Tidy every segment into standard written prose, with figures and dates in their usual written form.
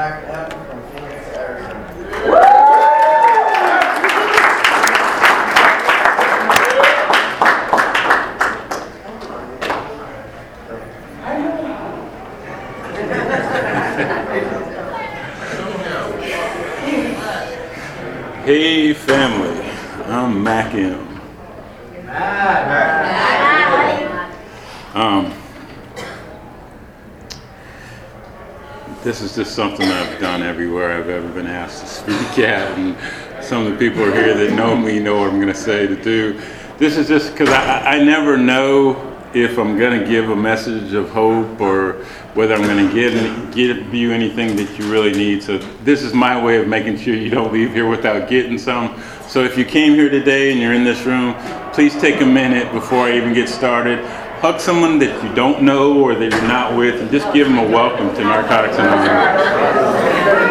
Mac M from Phoenix, Arizona. Hey family, I'm Mac M. This is just something I've done everywhere I've ever been asked to speak at, and some of the people are here that know me know what I'm going to say to do. This is just because I never know if I'm going to give a message of hope or whether I'm going to give you anything that you really need. So this is my way of making sure you don't leave here without getting some. So if you came here today and you're in this room, please take a minute before I even get started. Hug someone that you don't know or that you're not with, and just give them a welcome to Narcotics Anonymous.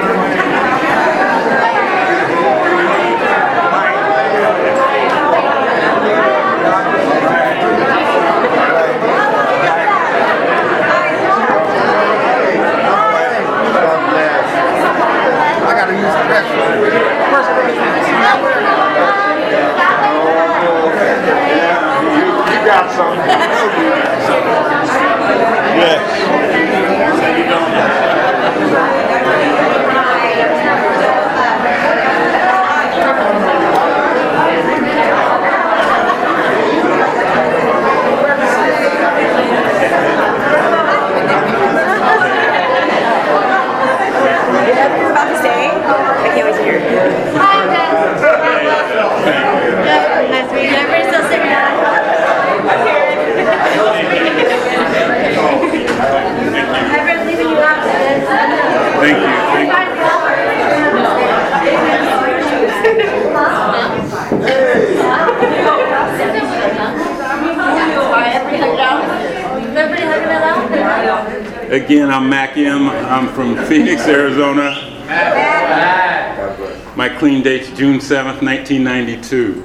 Again, I'm Mac M. I'm from Phoenix, Arizona. My clean date's June 7th, 1992.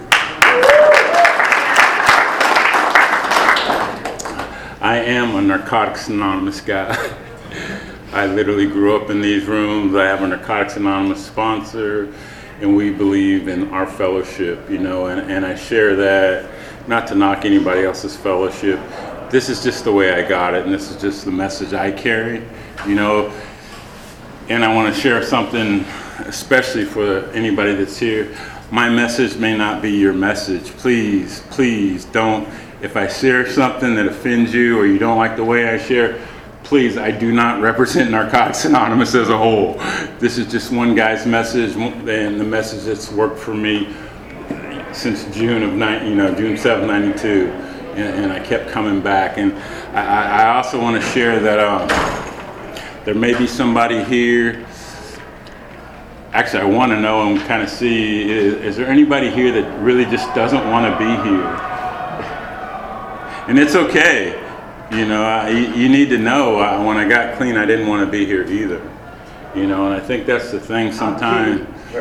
I am a Narcotics Anonymous guy. I literally grew up in these rooms. I have a Narcotics Anonymous sponsor, and we believe in our fellowship, you know, and I share that, not to knock anybody else's fellowship. This is just the way I got it, and this is just the message I carry, you know. And I want to share something, especially for anybody that's here. My message may not be your message. Please, please don't. If I share something that offends you or you don't like the way I share, please, I do not represent Narcotics Anonymous as a whole. This is just one guy's message, and the message that's worked for me since June 7th, 92. And I kept coming back. And I also want to share that there may be somebody here. Actually, I want to know and kind of see, is there anybody here that really just doesn't want to be here? And it's okay. You know, you need to know, when I got clean, I didn't want to be here either. You know, and I think that's the thing sometimes.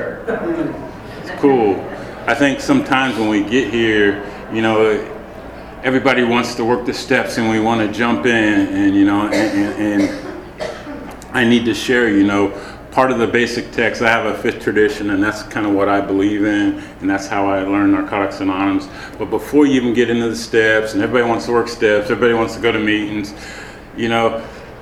It's cool. I think sometimes when we get here, you know, everybody wants to work the steps and we want to jump in, and you know, and I need to share, you know, part of the basic text. I have a fifth tradition, and that's kind of what I believe in, and that's how I learned Narcotics Anonymous. But before you even get into the steps, and everybody wants to work steps, everybody wants to go to meetings, you know,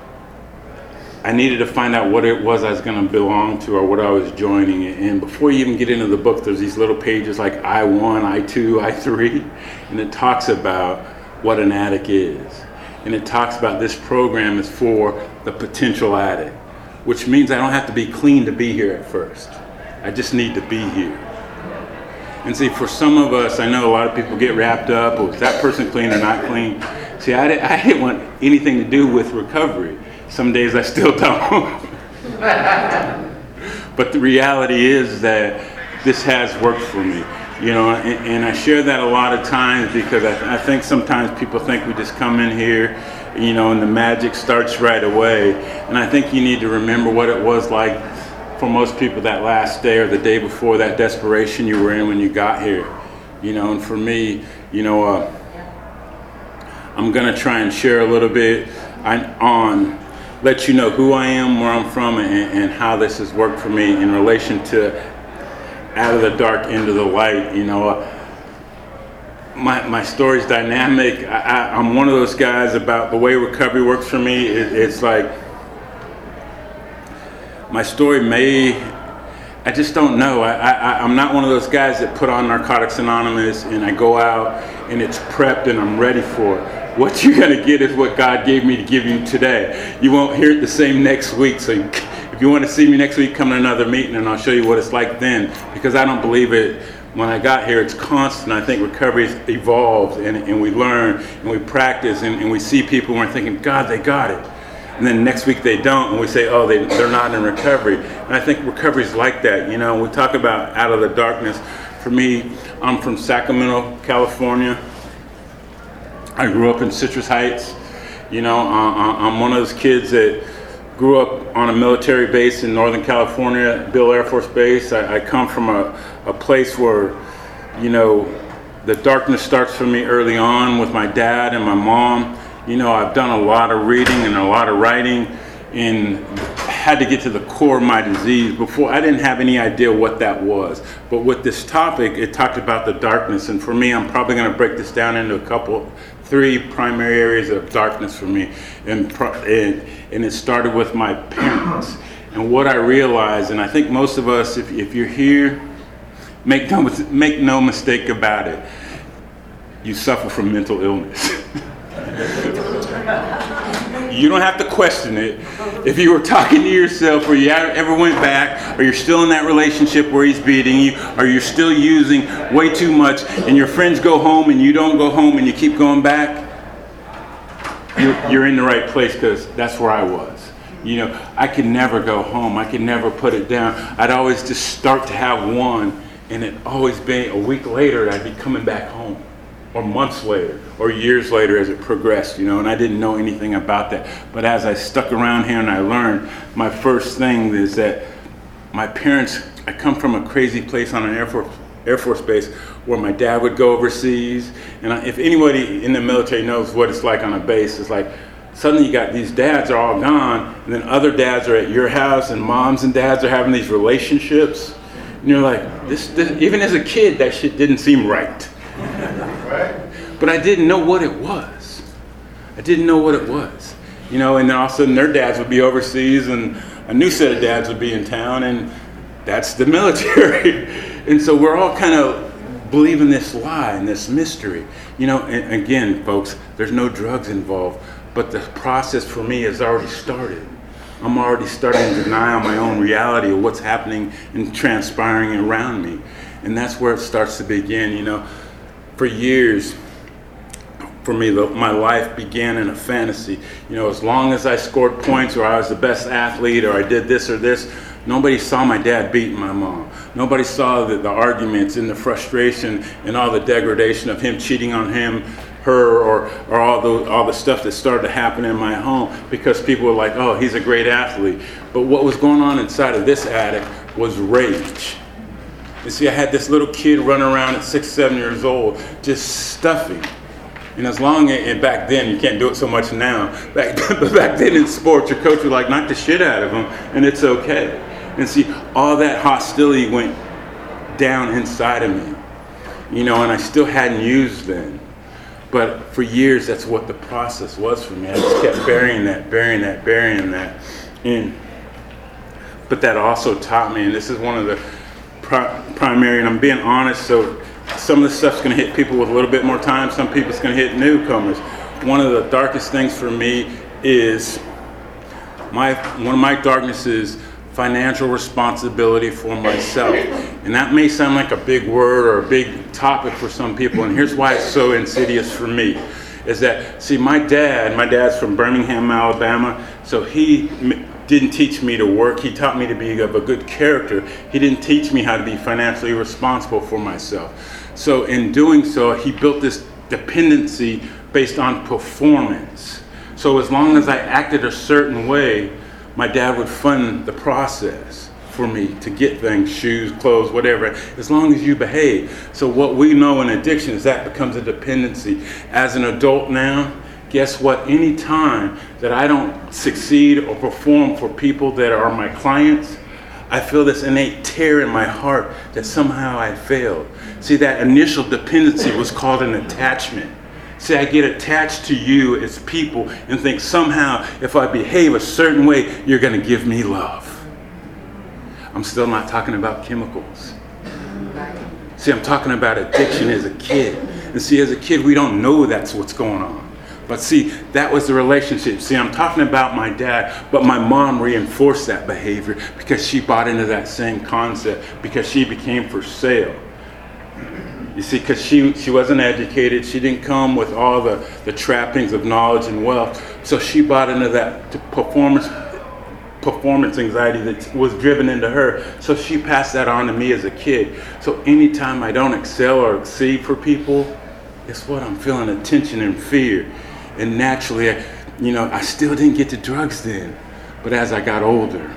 I needed to find out what it was I was going to belong to or what I was joining. And before you even get into the book, there's these little pages like I1, I2, I3, and it talks about what an addict is. And it talks about this program is for the potential addict, which means I don't have to be clean to be here at first. I just need to be here. And see, for some of us, I know a lot of people get wrapped up, well, is that person clean or not clean? See, I didn't want anything to do with recovery. Some days I still don't. But the reality is that this has worked for me, you know, and I share that a lot of times because I think sometimes people think we just come in here, you know, and the magic starts right away. And I think you need to remember what it was like for most people that last day or the day before, that desperation you were in when you got here, you know. And for me, you know, I'm gonna try and share a little bit on let you know who I am, where I'm from, and how this has worked for me in relation to out of the dark into the light. My story's dynamic. I'm one of those guys about the way recovery works for me. It's like my story I just don't know. I'm not one of those guys that put on Narcotics Anonymous and I go out and it's prepped and I'm ready for it. What you're going to get is what God gave me to give you today. You won't hear it the same next week. So if you want to see me next week, come to another meeting and I'll show you what it's like then. Because I don't believe it. When I got here, it's constant. I think recovery evolves and we learn and we practice and we see people and we're thinking, God, they got it. And then next week they don't, and we say, oh, they're not in recovery. And I think recovery is like that. We talk about out of the darkness. For me, I'm from Sacramento, California. I grew up in Citrus Heights. I'm one of those kids that grew up on a military base in Northern California, Bill Air Force Base. I come from a place where, the darkness starts for me early on with my dad and my mom. I've done a lot of reading and a lot of writing and had to get to the core of my disease. Before, I didn't have any idea what that was. But with this topic, it talked about the darkness. And for me, I'm probably going to break this down into three primary areas of darkness for me. And it started with my parents. And what I realized, and I think most of us, if you're here, make no mistake about it, you suffer from mental illness. You don't have to question it. If you were talking to yourself or you ever went back or you're still in that relationship where he's beating you or you're still using way too much and your friends go home and you don't go home and you keep going back, you're in the right place because that's where I was. I could never go home. I could never put it down. I'd always just start to have one and it'd always be a week later I'd be coming back home. Or months later, or years later as it progressed, and I didn't know anything about that. But as I stuck around here and I learned, my first thing is that my parents, I come from a crazy place on an Air Force base where my dad would go overseas. And if anybody in the military knows what it's like on a base, it's like suddenly you got these dads are all gone, and then other dads are at your house, and moms and dads are having these relationships. And you're like, this even as a kid, that shit didn't seem right. But I didn't know what it was. And then all of a sudden their dads would be overseas and a new set of dads would be in town, and that's the military. And so we're all kind of believing this lie and this mystery. And again, folks, there's no drugs involved, but the process for me has already started. I'm already starting to deny on my own reality of what's happening and transpiring around me. And that's where it starts to begin, For years, for me, my life began in a fantasy. As long as I scored points or I was the best athlete or I did this or this, nobody saw my dad beating my mom. Nobody saw the arguments and the frustration and all the degradation of him cheating on her, or all the stuff that started to happen in my home because people were like, oh, he's a great athlete. But what was going on inside of this addict was rage. You see, I had this little kid running around at 6, 7 years old, just stuffing. And and back then, you can't do it so much now, but back then in sports, your coach would knock the shit out of him, and it's okay. And see, all that hostility went down inside of me, and I still hadn't used then. But for years, that's what the process was for me. I just kept burying that. But that also taught me, and this is one of the primary, and I'm being honest, so some of this stuff's going to hit people with a little bit more time. Some people it's going to hit newcomers. One of the darkest things for me is one of my darkness is financial responsibility for myself. And that may sound like a big word or a big topic for some people. And here's why it's so insidious for me. Is that, see, my dad's from Birmingham, Alabama, so he didn't teach me to work. He taught me to be of a good character. He didn't teach me how to be financially responsible for myself. So in doing so, he built this dependency based on performance. So as long as I acted a certain way, my dad would fund the process for me to get things, shoes, clothes, whatever, as long as you behave. So what we know in addiction is that becomes a dependency. As an adult now, guess what? Any time that I don't succeed or perform for people that are my clients, I feel this innate tear in my heart that somehow I failed. See, that initial dependency was called an attachment. See, I get attached to you as people and think somehow if I behave a certain way, you're going to give me love. I'm still not talking about chemicals. See, I'm talking about addiction as a kid. And see, as a kid, we don't know that's what's going on. But see, that was the relationship. See, I'm talking about my dad, but my mom reinforced that behavior because she bought into that same concept, because she became for sale. You see, because she wasn't educated, she didn't come with all the trappings of knowledge and wealth, so she bought into that performance anxiety that was driven into her, so she passed that on to me as a kid. So anytime I don't excel or exceed for people, guess what? I'm feeling a tension and fear. And naturally, I still didn't get to drugs then. But as I got older,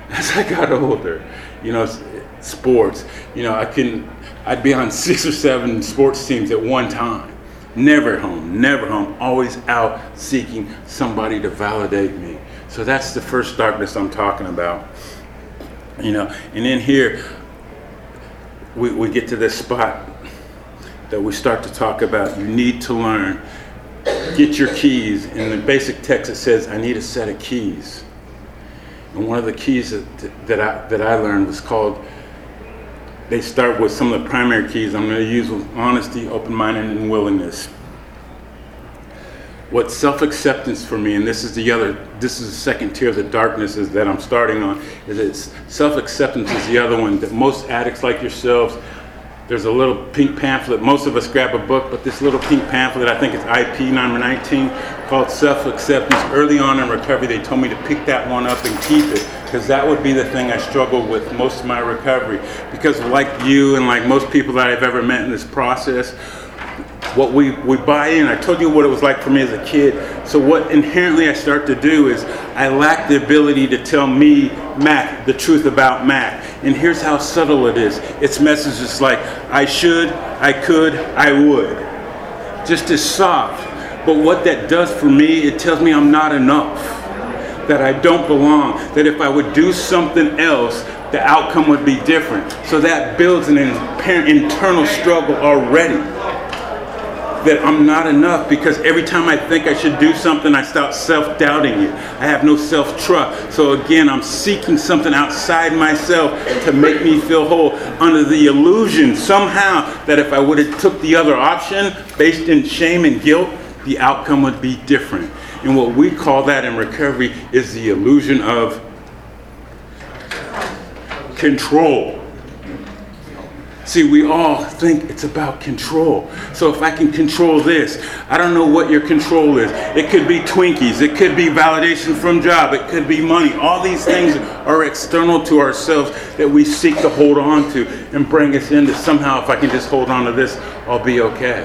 sports, I'd be on 6 or 7 sports teams at one time. Never home, always out seeking somebody to validate me. So that's the first darkness I'm talking about. And in here, we get to this spot that we start to talk about. You need to learn. Get your keys. In the basic text it says, I need a set of keys. And one of the keys that I learned was called, they start with some of the primary keys I'm going to use with honesty, open-mindedness, and willingness. What self-acceptance for me, and this is the second tier of the darknesses that I'm starting on, is that self-acceptance is the other one that most addicts like yourselves, there's a little pink pamphlet. Most of us grab a book, but this little pink pamphlet, I think it's IP number 19, called Self-Acceptance. Early on in recovery, they told me to pick that one up and keep it, because that would be the thing I struggled with most of my recovery. Because like you and like most people that I've ever met in this process, what we buy in, I told you what it was like for me as a kid. So what inherently I start to do is I lack the ability to tell me, Mac, the truth about Mac. And here's how subtle it is. It's messages like, I should, I could, I would. Just as soft. But what that does for me, it tells me I'm not enough. That I don't belong. That if I would do something else, the outcome would be different. So that builds an internal struggle already. That I'm not enough, because every time I think I should do something, I start self-doubting it. I have no self-trust. So again, I'm seeking something outside myself to make me feel whole, under the illusion somehow that if I would have took the other option based in shame and guilt, the outcome would be different. And what we call that in recovery is the illusion of control. See, we all think it's about control. So if I can control this, I don't know what your control is. It could be Twinkies. It could be validation from job. It could be money. All these things are external to ourselves that we seek to hold on to and bring us into somehow, if I can just hold on to this, I'll be okay.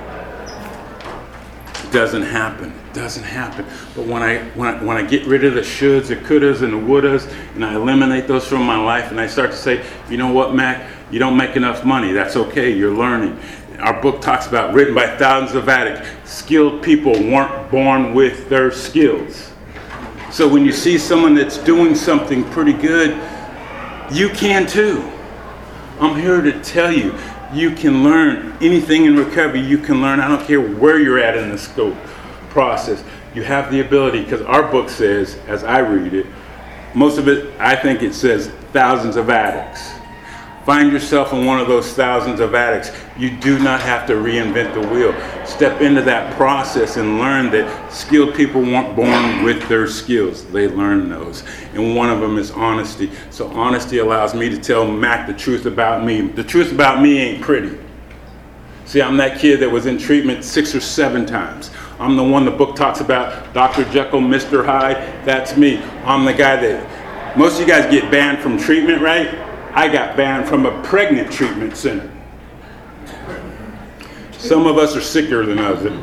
It doesn't happen. It doesn't happen. But when I get rid of the shoulds, the couldas, and the wouldas, and I eliminate those from my life, and I start to say, you know what, Mac? You don't make enough money. That's okay. You're learning. Our book talks about, written by thousands of addicts, skilled people weren't born with their skills. So when you see someone that's doing something pretty good, you can too. I'm here to tell you, you can learn anything in recovery. You can learn. I don't care where you're at in the scope process. You have the ability, because our book says, as I read it, most of it, I think it says thousands of addicts. Find yourself in one of those thousands of addicts. You do not have to reinvent the wheel. Step into that process and learn that skilled people weren't born with their skills. They learn those. And one of them is honesty. So honesty allows me to tell Mac the truth about me. The truth about me ain't pretty. See, I'm that kid that was in treatment 6 or 7 times. I'm the one the book talks about, Dr. Jekyll, Mr. Hyde. That's me. I'm the guy that, most of you guys get banned from treatment, right? I got banned from a pregnant treatment center. Some of us are sicker than others.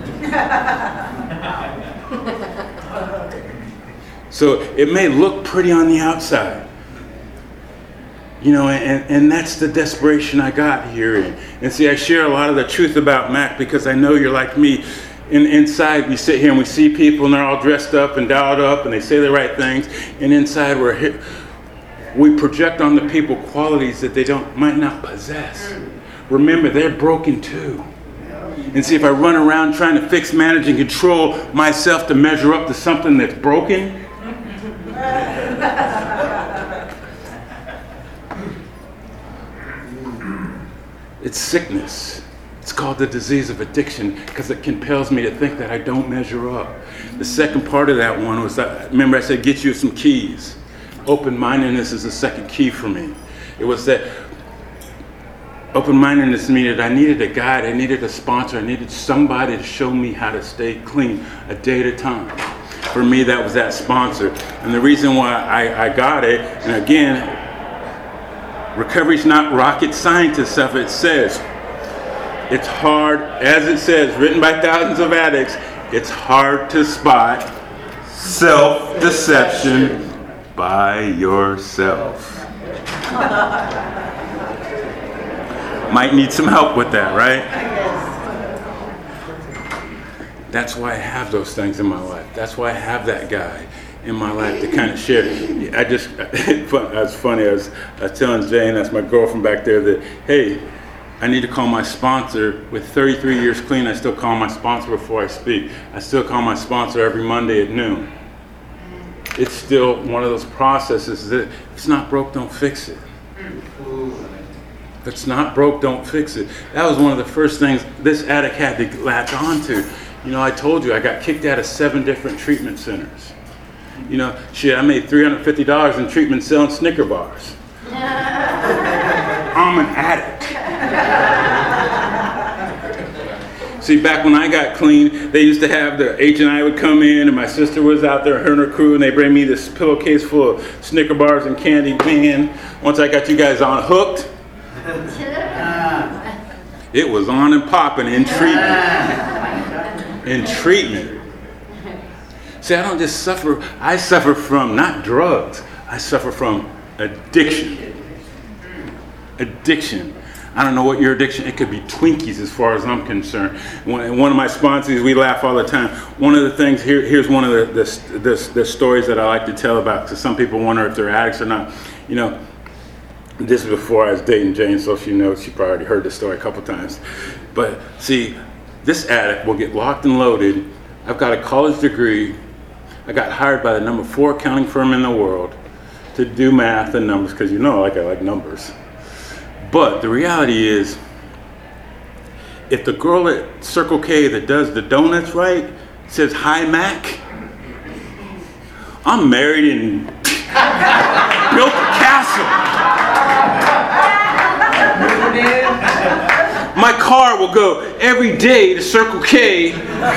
So it may look pretty on the outside. And that's the desperation I got here. And see, I share a lot of the truth about Mac because I know you're like me. inside we sit here and we see people and they're all dressed up and dialed up and they say the right things, and inside we project on the people qualities that they might not possess. Remember, they're broken too. And see, if I run around trying to fix, manage, and control myself to measure up to something that's broken, it's sickness. It's called the disease of addiction because it compels me to think that I don't measure up. The second part of that one was that, remember I said, get you some keys. Open-mindedness is the second key for me. It was that open-mindedness meant I needed a guide, I needed a sponsor, I needed somebody to show me how to stay clean a day at a time. For me, that was that sponsor. And the reason why I got it, and again, recovery's not rocket science stuff. It says, it's hard, as it says, written by thousands of addicts, it's hard to spot self-deception by yourself. Might need some help with that, right? That's why I have those things in my life. That's why I have that guy in my life to kind of share. That's funny. I was telling Jane, that's my girlfriend back there, that, hey, I need to call my sponsor. With 33 years clean, I still call my sponsor before I speak. I still call my sponsor every Monday at noon. It's still one of those processes that if it's not broke, don't fix it. If it's not broke, don't fix it. That was one of the first things this addict had to latch onto. You know, I told you I got kicked out of 7 different treatment centers. You know, shit, I made $350 in treatment selling Snicker bars. I'm an addict. See, back when I got clean, they used to have the agent I would come in, and my sister was out there, her and her crew, and they bring me this pillowcase full of Snicker bars and candy. Man, once I got you guys on hooked, it was on and popping in treatment. In treatment. See, I don't just suffer, I suffer from not drugs, I suffer from addiction. Addiction. I don't know what your addiction, it could be Twinkies as far as I'm concerned. One of my sponsors, we laugh all the time. One of the things, here's one of the stories that I like to tell about, because some people wonder if they're addicts or not. You know, this is before I was dating Jane, so she knows, she probably already heard this story a couple times. But see, this addict will get locked and loaded. I've got a college degree. I got hired by the number 4 accounting firm in the world to do math and numbers, because you know I like numbers. But the reality is, if the girl at Circle K that does the donuts right says, "Hi, Mac," I'm married and built a castle. My car will go every day to Circle K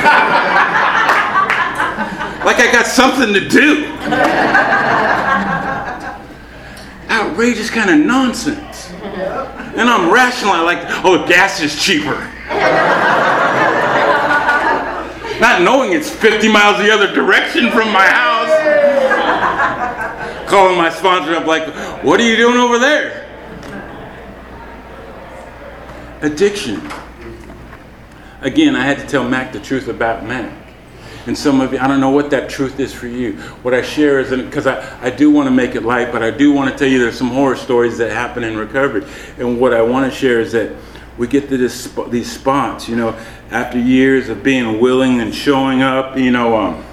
like I got something to do. Outrageous kind of nonsense. And I'm rational, like, oh, gas is cheaper. Not knowing it's 50 miles the other direction from my house. Calling my sponsor up like, what are you doing over there? Addiction. Again, I had to tell Mac the truth about Mac. And some of you, I don't know what that truth is for you. What I share is, because I do want to make it light, but I do want to tell you there's some horror stories that happen in recovery. And what I want to share is that we get to these spots, you know, after years of being willing and showing up, you know,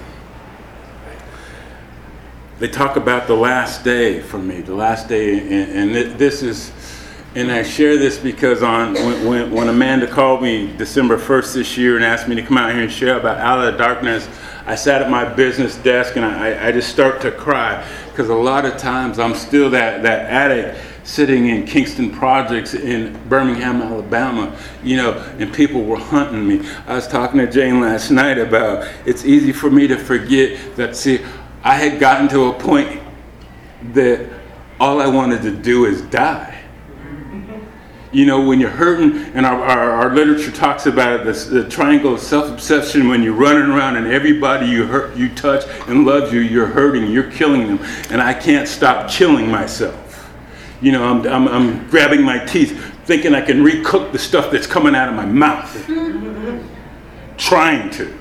they talk about the last day for me, the last day, and this is, and I share this because when Amanda called me December 1st this year and asked me to come out here and share about Out of the Darkness, I sat at my business desk and I just start to cry, because a lot of times I'm still that addict sitting in Kingston Projects in Birmingham, Alabama, you know, and people were hunting me. I was talking to Jane last night about it's easy for me to forget that, see, I had gotten to a point that all I wanted to do is die. You know, when you're hurting, and our literature talks about it, the triangle of self-obsession, when you're running around and everybody you touch and loves you, you're hurting, you're killing them. And I can't stop killing myself. You know, I'm grabbing my teeth, thinking I can recook the stuff that's coming out of my mouth. Trying to.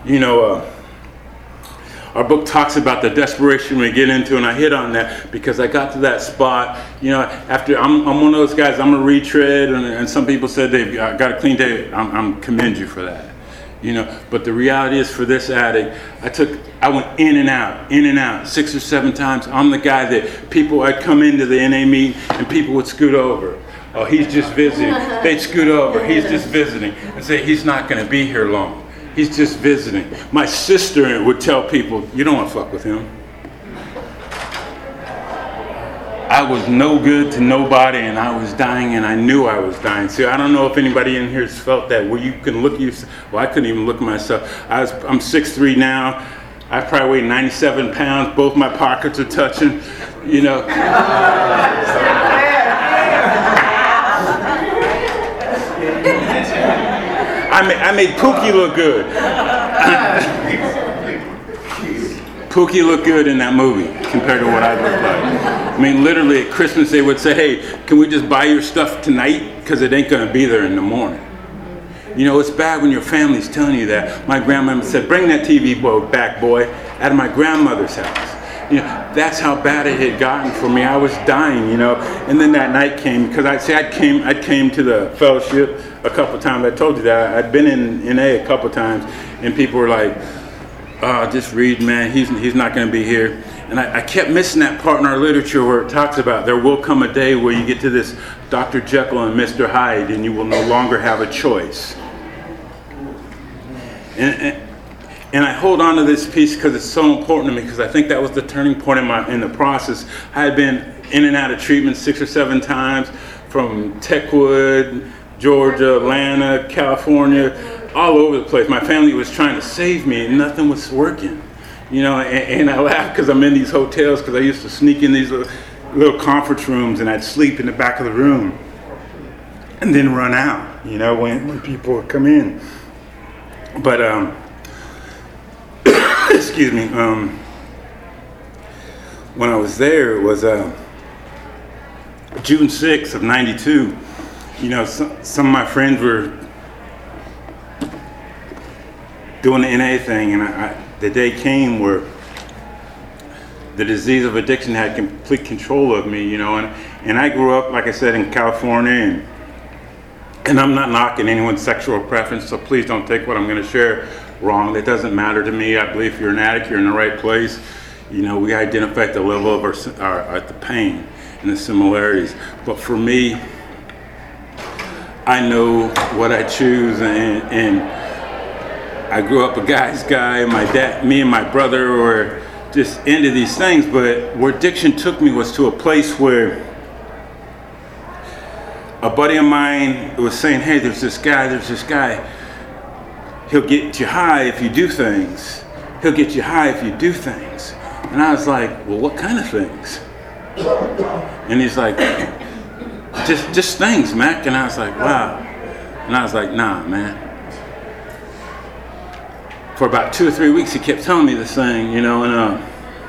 You know, our book talks about the desperation we get into, and I hit on that because I got to that spot. You know, after I'm one of those guys. I'm a retread, and some people said they've got a clean day. I'm commend you for that. You know, but the reality is, for this addict, I went in and out 6 or 7 times. I'm the guy that I'd come into the NA meet and people would scoot over. Oh, he's just visiting. They'd scoot over. He's just visiting, and say he's not going to be here long. He's just visiting. My sister would tell people, you don't want to fuck with him. I was no good to nobody, and I was dying, and I knew I was dying. See, I don't know if anybody in here has felt that, where you can look at yourself. Well, I couldn't even look at myself. I'm 6'3" now. I probably weigh 97 pounds. Both my pockets are touching, you know. I made Pookie look good. Pookie looked good in that movie compared to what I looked like. I mean, literally at Christmas they would say, hey, can we just buy your stuff tonight? Because it ain't going to be there in the morning. You know, it's bad when your family's telling you that. My grandmother said, bring that TV back, boy, out of my grandmother's house. You know, that's how bad it had gotten for me. I was dying, you know. And then that night came, because I came to the fellowship a couple times. I told you that. I'd been in NA a couple times, and people were like, just read, man, he's not going to be here. And I kept missing that part in our literature where it talks about there will come a day where you get to this Dr. Jekyll and Mr. Hyde, and you will no longer have a choice. And I hold on to this piece because it's so important to me, because I think that was the turning point in the process. I had been in and out of treatment 6 or 7 times, from Techwood, Georgia, Atlanta, California, all over the place. My family was trying to save me, and nothing was working. You know, and I laugh because I'm in these hotels, because I used to sneak in these little conference rooms, and I'd sleep in the back of the room and then run out, you know, when people would come in. But, excuse me, when I was there, it was June 6th of '92. You know, some of my friends were doing the NA thing, and the day came where the disease of addiction had complete control of me, you know, and I grew up, like I said, in California, and I'm not knocking anyone's sexual preference, so please don't take what I'm going to share wrong. That doesn't matter to me. I believe if you're an addict, you're in the right place. You know, we identify at the level of the pain and the similarities. But for me, I know what I choose, and I grew up a guy's guy. My dad, me and my brother were just into these things, but where addiction took me was to a place where a buddy of mine was saying, hey, there's this guy, he'll get you high if you do things. He'll get you high if you do things. And I was like, well, what kind of things? And he's like, just things, Mac. And I was like, wow. And I was like, nah, man. For about 2 or 3 weeks, he kept telling me this thing, you know, and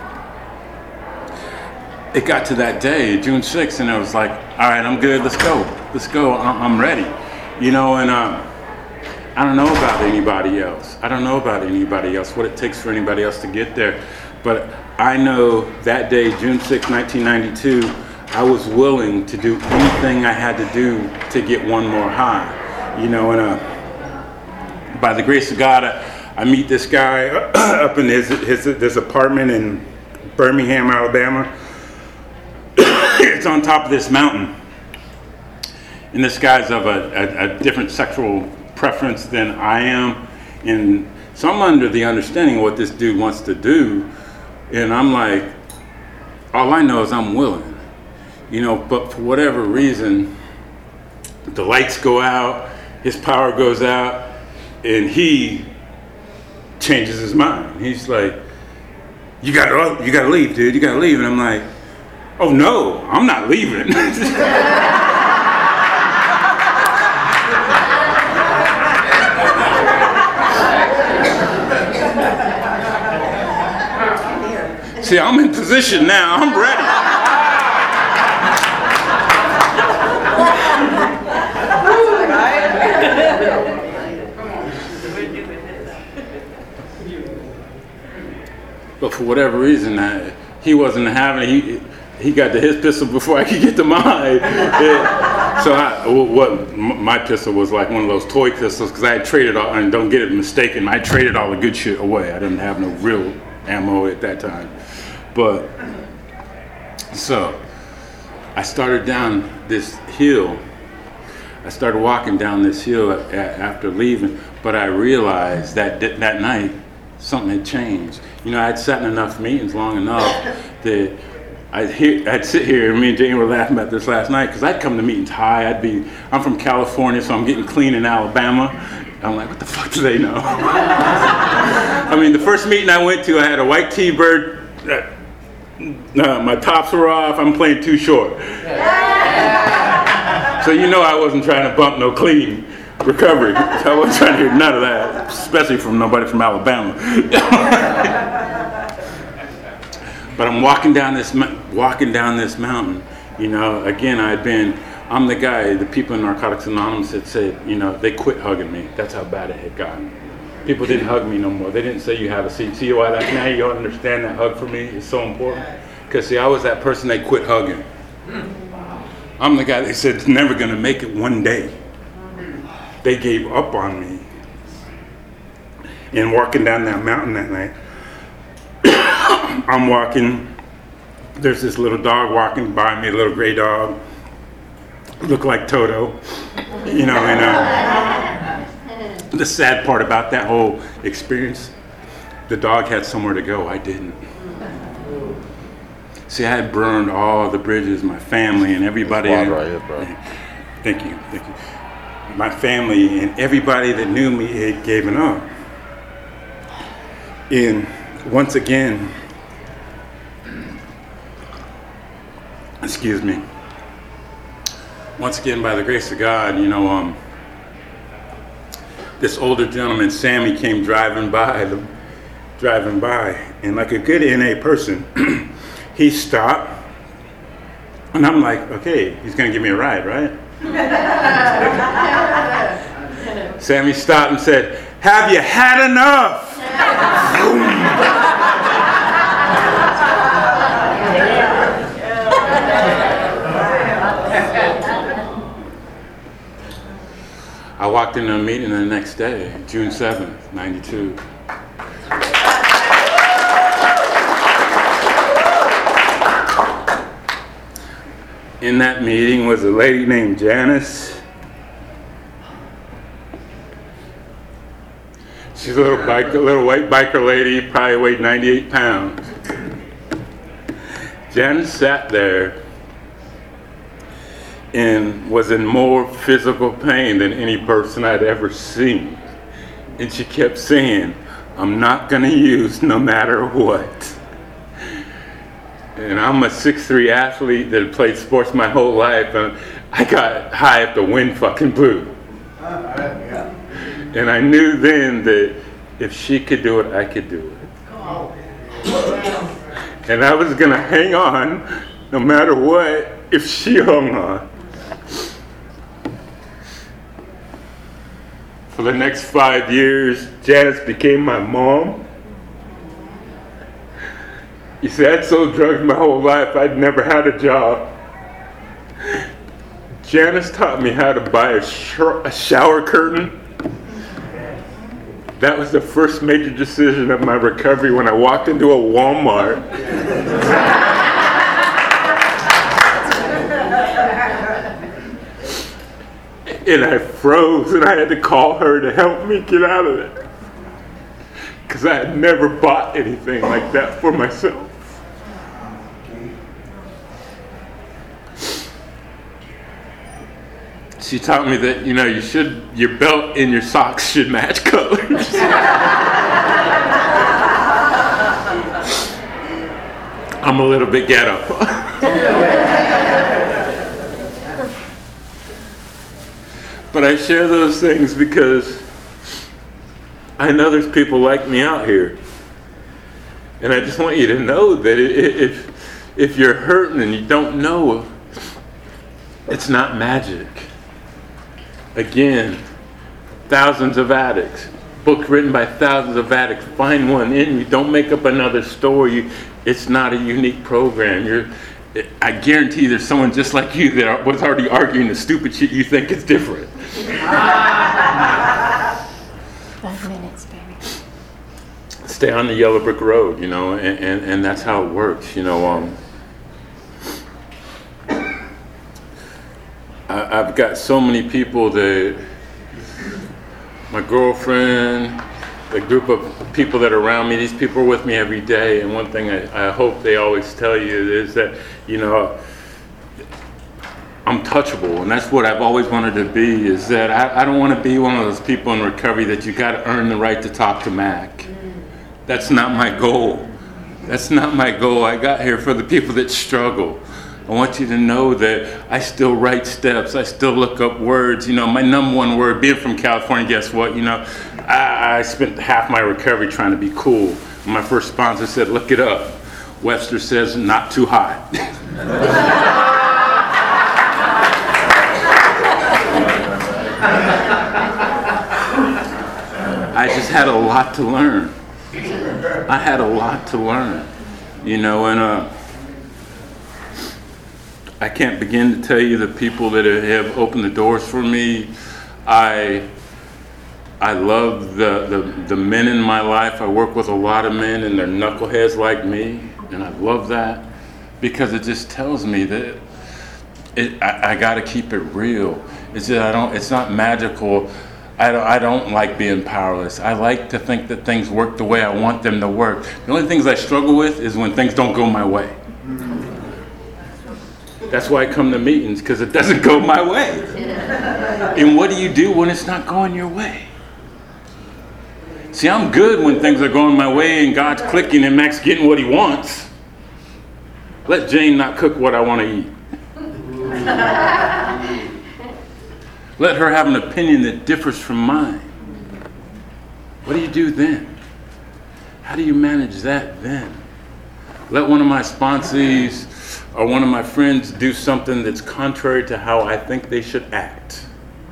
it got to that day, June 6th, and I was like, all right, I'm good, let's go, I'm ready, you know, and I don't know about anybody else. What it takes for anybody else to get there. But I know that day, June 6, 1992, I was willing to do anything I had to do to get one more high. You know, and by the grace of God, I meet this guy up in his apartment in Birmingham, Alabama. It's on top of this mountain. And this guy's of a different sexual preference than I am, and so I'm under the understanding of what this dude wants to do, and I'm like, all I know is I'm willing, you know, but for whatever reason, the lights go out, his power goes out, and he changes his mind. He's like, you gotta leave, dude, you gotta leave. And I'm like, oh no, I'm not leaving. See, I'm in position now. I'm ready. for whatever reason, he wasn't having it. He got to his pistol before I could get to mine. My pistol was like one of those toy pistols, because I had traded all, and don't get it mistaken, I traded all the good shit away. I didn't have no real ammo at that time. But, so, I started down this hill. I started walking down this hill after leaving, but I realized that night something had changed. You know, I'd sat in enough meetings long enough that I'd sit here, and me and Jane were laughing about this last night, because I'd come to meetings high. I'm from California, so I'm getting clean in Alabama. I'm like, what the fuck do they know? I mean, the first meeting I went to, I had a white T-bird. My tops were off. I'm playing too short. So you know I wasn't trying to bump no clean recovery. I wasn't trying to hear none of that, especially from nobody from Alabama. But I'm walking down this mountain. You know, again, I'm the guy, the people in Narcotics Anonymous had said, you know, they quit hugging me. That's how bad it had gotten. People didn't hug me no more. They didn't say you have a seat. See why now you understand that hug for me is so important? Because see, I was that person they quit hugging. I'm the guy they said is never going to make it one day. They gave up on me. And walking down that mountain that night, I'm walking, there's this little dog walking by me, a little gray dog, looked like Toto, you know, and the sad part about that whole experience, the dog had somewhere to go, I didn't. See, I had burned all the bridges, my family and everybody. Right here, bro. Thank you. My family and everybody that knew me had given up. And once again, by the grace of God, you know, this older gentleman, Sammy, came driving by, and like a good NA person, he stopped, and I'm like, okay, he's gonna give me a ride, right? Sammy stopped and said, "Have you had enough?" I walked into a meeting the next day, June 7th, 92. In that meeting was a lady named Janice. She's a little white biker lady, probably weighed 98 pounds. Janice sat there and was in more physical pain than any person I'd ever seen. And she kept saying, "I'm not gonna use no matter what." And I'm a 6'3" athlete that played sports my whole life, and I got high if the wind fucking blew. And I knew then that if she could do it, I could do it. And I was gonna hang on no matter what if she hung on. For the next 5 years, Janice became my mom. You see, I'd sold drugs my whole life. I'd never had a job. Janice taught me how to buy a shower curtain. That was the first major decision of my recovery when I walked into a Walmart. And I froze, and I had to call her to help me get out of it. Because I had never bought anything like that for myself. She taught me that, you know, your belt and your socks should match colors. I'm a little bit ghetto. But I share those things because I know there's people like me out here. And I just want you to know that if you're hurting and you don't know, it's not magic. Again, thousands of addicts. Book written by thousands of addicts. Find one in you. Don't make up another story. It's not a unique program. I guarantee there's someone just like you that was already arguing the stupid shit you think is different. 5 minutes, baby. Stay on the yellow brick road, and that's how it works, I've got so many people that my girlfriend, the group of people that are around me, these people are with me every day, and one thing I hope they always tell you is that, I'm touchable, and that's what I've always wanted to be, is that I don't want to be one of those people in recovery that you got to earn the right to talk to Mac. That's not my goal. That's not my goal. I got here for the people that struggle. I want you to know that I still write steps. I still look up words. My number one word, being from California, guess what? I spent half my recovery trying to be cool. My first sponsor said, look it up. Webster says, not too hot. I just had a lot to learn. I had a lot to learn, and I can't begin to tell you the people that have opened the doors for me. I love the men in my life. I work with a lot of men, and they're knuckleheads like me, and I love that because it just tells me that I got to keep it real. It's just it's not magical. I don't like being powerless. I like to think that things work the way I want them to work. The only things I struggle with is when things don't go my way. That's why I come to meetings, because it doesn't go my way. And what do you do when it's not going your way? See, I'm good when things are going my way and God's clicking and Mac's getting what he wants. Let Jane not cook what I want to eat. Let her have an opinion that differs from mine. What do you do then? How do you manage that then? Let one of my sponsees or one of my friends do something that's contrary to how I think they should act.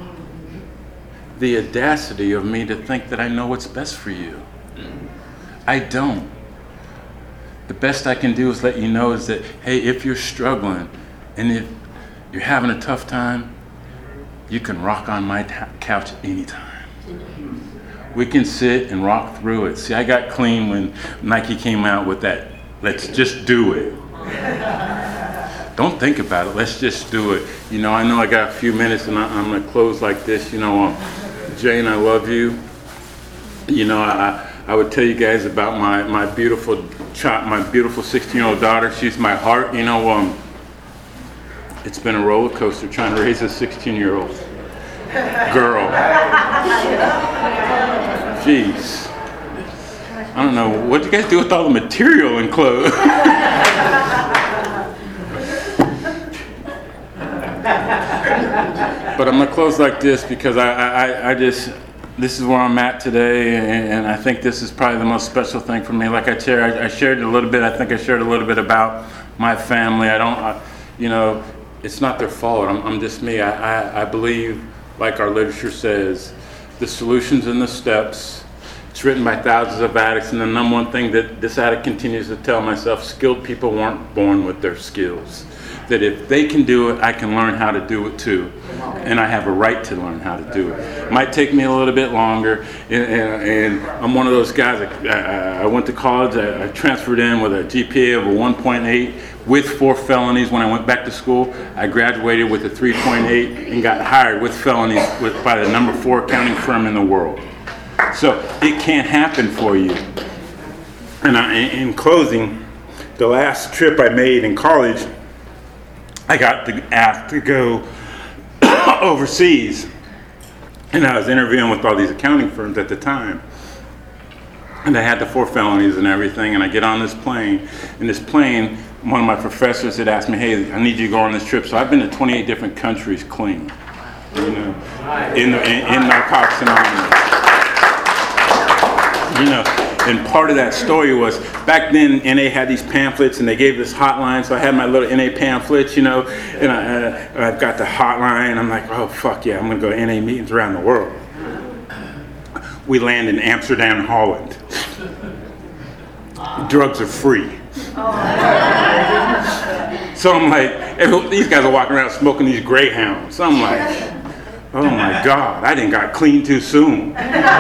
The audacity of me to think that I know what's best for you. I don't. The best I can do is let you know is that, hey, if you're struggling and if you're having a tough time, you can rock on my couch anytime. We can sit and rock through it. See, I got clean when Nike came out with that, let's just do it. Don't think about it, let's just do it. I know I got a few minutes and I'm gonna close like this. Jane, I love you. I would tell you guys about my beautiful child, my beautiful 16-year-old daughter. She's my heart. It's been a roller coaster trying to raise a 16-year-old girl. Jeez. I don't know. What do you guys do with all the material and clothes? But I'm going to close like this because I just, this is where I'm at today, and I think this is probably the most special thing for me. Like I shared a little bit, I think I shared a little bit about my family. It's not their fault. I'm just me. I believe, like our literature says, the solutions and the steps. It's written by thousands of addicts, and the number one thing that this addict continues to tell myself, skilled people weren't born with their skills. That if they can do it, I can learn how to do it too. And I have a right to learn how to do it. It might take me a little bit longer, and I'm one of those guys. I went to college, I transferred in with a GPA of a 1.8 with 4 felonies. When I went back to school, I graduated with a 3.8 and got hired with felonies by the number 4 accounting firm in the world. So it can't happen for you. And in closing, the last trip I made in college, I got asked to go overseas. And I was interviewing with all these accounting firms at the time. And I had the 4 felonies and everything. And I get on this plane. And this plane, one of my professors had asked me, hey, I need you to go on this trip. So I've been to 28 different countries clean, in Narcotics Anonymous. And part of that story was, back then NA had these pamphlets and they gave this hotline, so I had my little NA pamphlets, and I've got the hotline. I'm like, oh fuck yeah, I'm gonna go to NA meetings around the world. we land in Amsterdam, Holland. Drugs are free. So I'm like, these guys are walking around smoking these Greyhounds. So I'm like, oh my God, I didn't got clean too soon.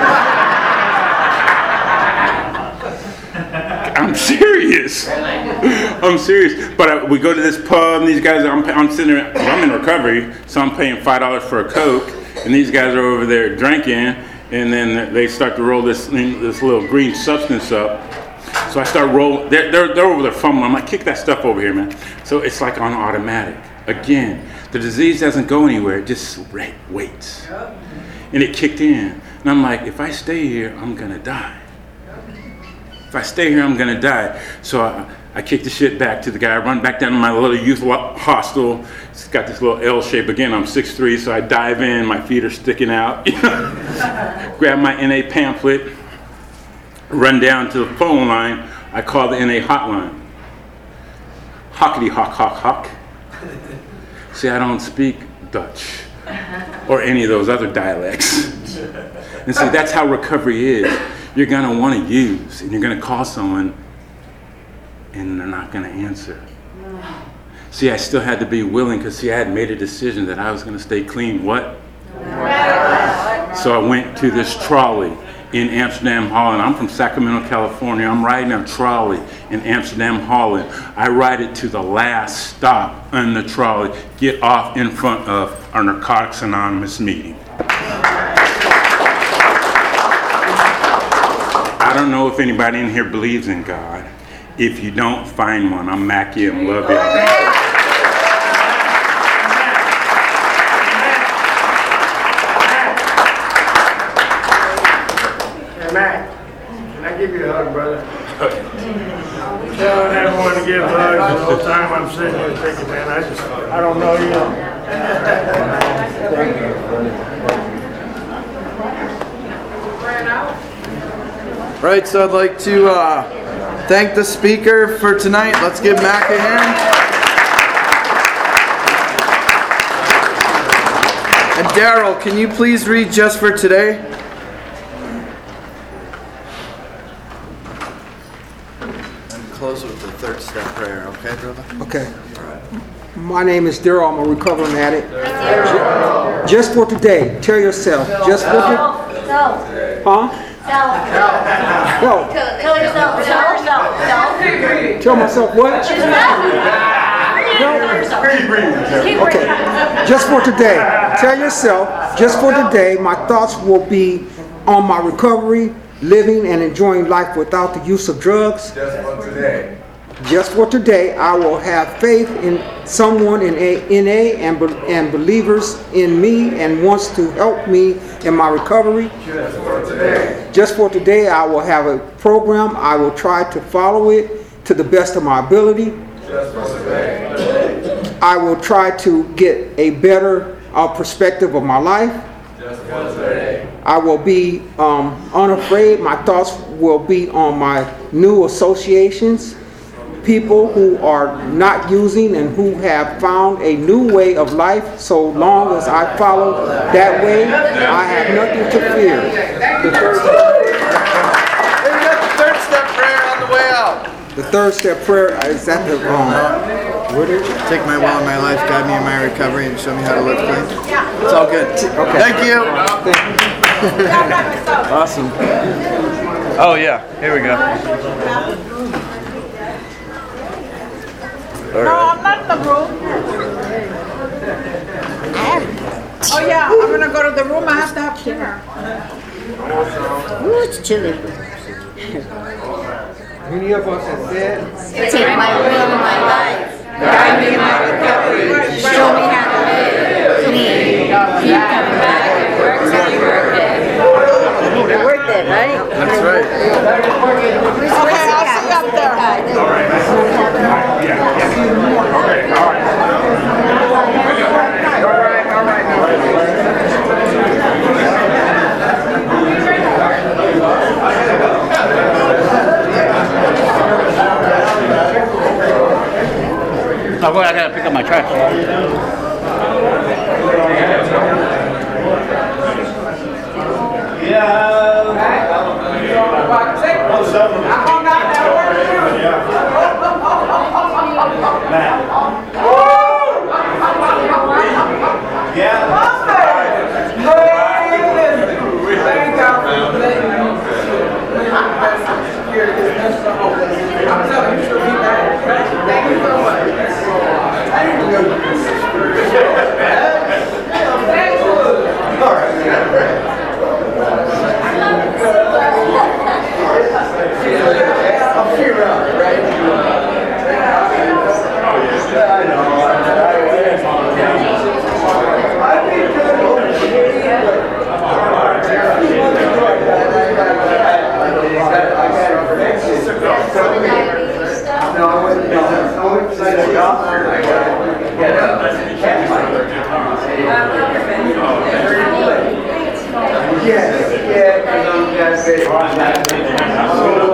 I'm serious. I'm serious. But we go to this pub, and these guys, I'm sitting there, I'm in recovery, so I'm paying $5 for a Coke, and these guys are over there drinking, and then they start to roll this little green substance up. So I start rolling. They're over there fumbling. I'm like, kick that stuff over here, man. So it's like on automatic. Again, the disease doesn't go anywhere. It just waits. And it kicked in. And I'm like, if I stay here, I'm going to die. If I stay here, I'm going to die. So I kick the shit back to the guy. I run back down to my little youth hostel. It's got this little L shape. Again, I'm 6'3", so I dive in. My feet are sticking out. Grab my NA pamphlet. Run down to the phone line. I call the NA hotline. Hockety hock hock hock. See, I don't speak Dutch or any of those other dialects. And see, that's how recovery is. You're going to want to use, and you're going to call someone, and they're not going to answer. See, I still had to be willing, because see, I had made a decision that I was going to stay clean. What? So I went to this trolley in Amsterdam, Holland. I'm from Sacramento, California. I'm riding a trolley in Amsterdam, Holland. I ride it to the last stop on the trolley, get off in front of our Narcotics Anonymous meeting. I don't know if anybody in here believes in God. If you don't, find one. I'm Mackie and love you. Can I give you a hug, brother? Telling everyone to give hugs the whole time I'm sitting here thinking, man, I don't know you. Right, so I'd like to thank the speaker for tonight. Let's give Mac a hand. And Daryl, can you please read Just for Today? And close with the third step prayer, okay, brother? Okay. My name is Daryl. I'm a recovering addict. Just for today, tell yourself. Just for today. Huh? No. Tell yourself. Tell myself what? Okay. Just for today. Tell yourself, just for today, my thoughts will be on my recovery, living and enjoying life without the use of drugs. Just for today. Just for today, I will have faith in someone in NA and believers in me and wants to help me in my recovery. Just for today. Just for today, I will have a program. I will try to follow it to the best of my ability. Just for today. I will try to get a better perspective of my life. Just for today. I will be unafraid. My thoughts will be on my new associations, people who are not using and who have found a new way of life. So long as I follow that way, I have nothing to fear. The third step prayer on the way out. The third step prayer is that the Take my will in my life, guide me in my recovery, and show me how to live clean. It's all good. Okay. Thank you. Awesome. Oh yeah, here we go. No, I'm not in the room. Oh yeah, I'm gonna go to the room. I have to have dinner. Ooh, it's chilly. Many of us have said, Take my will in my life. Guide me in my recovery. Show me how to live clean. Keep coming back. It works how you work it. You work it, right? That's right. Okay, I'll see you up there. Oh, boy, I gotta pick up my trash. Yeah. hung out that Thank God for letting me know. I'm telling you, she'll be back. Thank you so much. Yeah, because I'm just